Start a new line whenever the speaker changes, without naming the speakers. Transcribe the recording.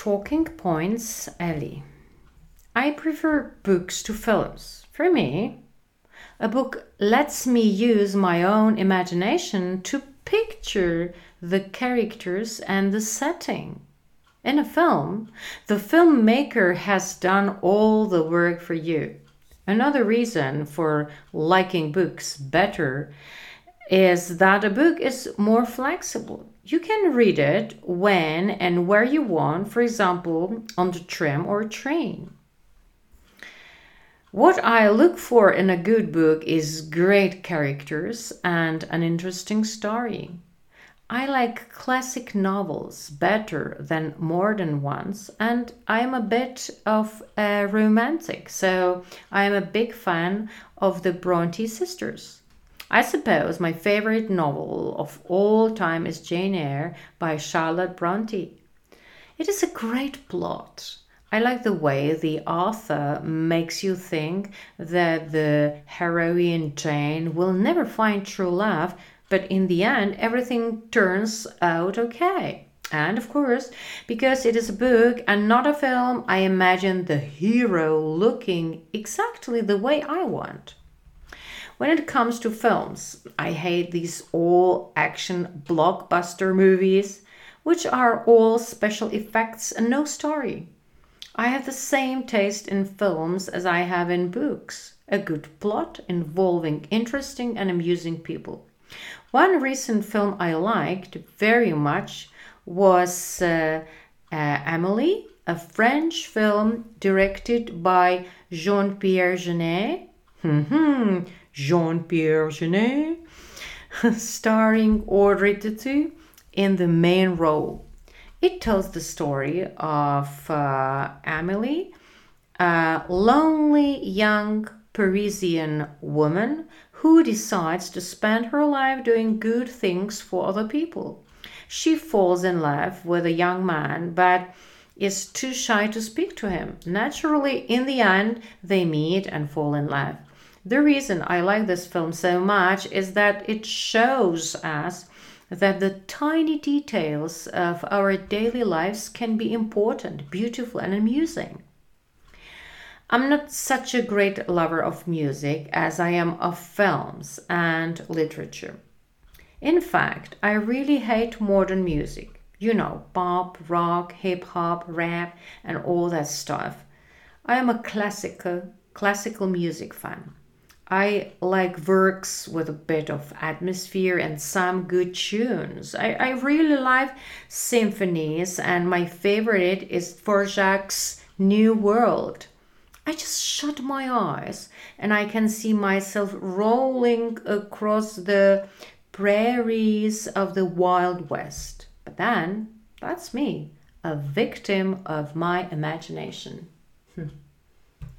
Talking points, Ellie. I prefer books to films. For me, a book lets me use my own imagination to picture the characters and the setting. In a film, the filmmaker has done all the work for you. Another reason for liking books better is that a book is more flexible. You can read it when and where you want, for example, on the tram or train. What I look for in a good book is great characters and an interesting story. I like classic novels better than modern ones, and I'm a bit of a romantic, so I'm a big fan of the Bronte sisters. I suppose my favorite novel of all time is Jane Eyre by Charlotte Bronte. It is a great plot. I like the way the author makes you think that the heroine Jane will never find true love, but in the end, everything turns out okay. And of course, because it is a book and not a film, I imagine the hero looking exactly the way I want. When it comes to films, I hate these all action blockbuster movies, which are all special effects and no story. I have the same taste in films as I have in books. A good plot involving interesting and amusing people. One recent film I liked very much was Amélie, a French film directed by Jean-Pierre Jeunet. Jean-Pierre Jeunet, starring Audrey Tautou in the main role. It tells the story of Amélie, a lonely young Parisian woman who decides to spend her life doing good things for other people. She falls in love with a young man, but is too shy to speak to him. Naturally, in the end, they meet and fall in love. The reason I like this film so much is that it shows us that the tiny details of our daily lives can be important, beautiful, and amusing. I'm not such a great lover of music as I am of films and literature. In fact, I really hate modern music. You know, pop, rock, hip hop, rap, and all that stuff. I am a classical music fan. I like works with a bit of atmosphere and some good tunes. I really like symphonies, and my favorite is Dvorak's New World. I just shut my eyes and I can see myself rolling across the prairies of the Wild West. But then, that's me, a victim of my imagination.